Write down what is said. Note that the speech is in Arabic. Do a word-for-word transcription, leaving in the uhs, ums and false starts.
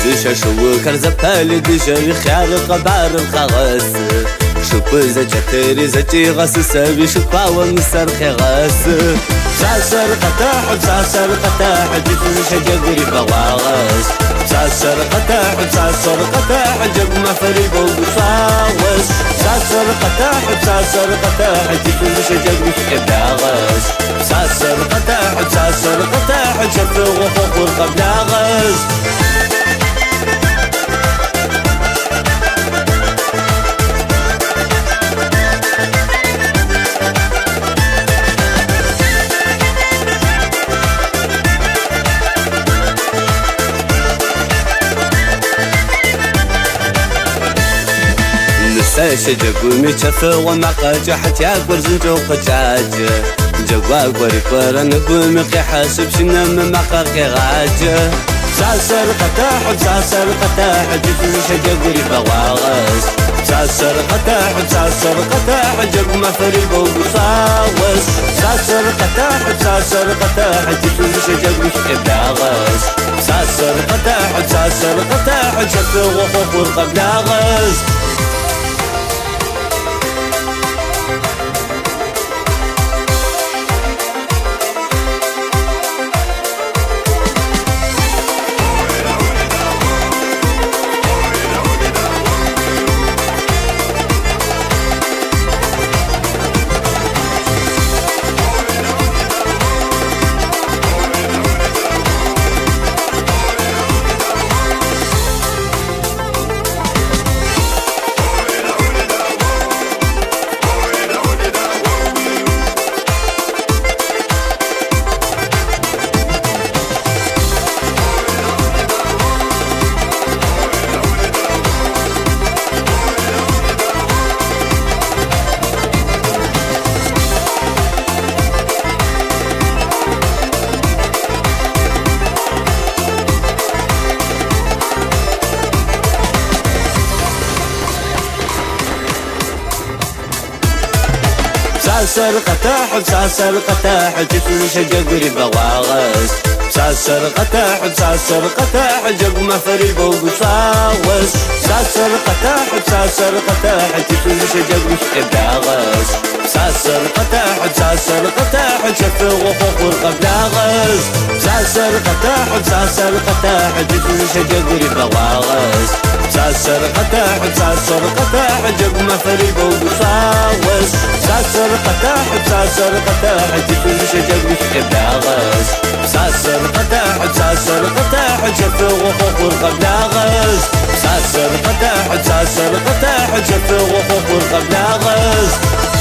دشا شو كرزبالي دشا خيار قبار الخغس شوف زجتري زجي غس سبي شوفا ومسر خغس ساسر قطاح ساسر قطاح جيت شجري بواغس ساسر قطاح ساسر قطاح جب ما فريق وصاوس ساسر قطاح ساسر قطاح جيت شجري بواغس ساسر قطاح ساسر قطاح جب وخور قبلاغس شجقو ميشفه ومقاج حتى ياكل زنجو قجاج جوا قوري قرن قومي قي حاسب شنم مقاقي غاج ساسر قطاح ساسر قطاح جيت شجقوري بواغس ساسر قطاح ساسر قطاح جب ما فريق وصاوس ساسر قطاح ساسر قطاح جيت شجقوري بواغس ساسر قطاح ساسر قطاح جب وخور قبلاغس ساسر قطاح ساسر قطاح جيت شجقري بواغس ساسر قطاح ساسر قطاح جب ما فريق وصاوس ساسر قطاح ساسر قطاح جيت شجقري بواغس ساسر قطاح ساسر قطاح جف وخور قبلاغس ساسر قطاح ساسر قطاح جيت شجقري بواغس ساسر قطاح ساسر قطاح جب ما فريق وصاوس ساسر قطاح ساسر قطاح جيت شجري بواغس ساسر قطاح ساسر قطاح جف وخور قبلاغس ساسر قطاح ساسر قطاح جف وخور قبلاغس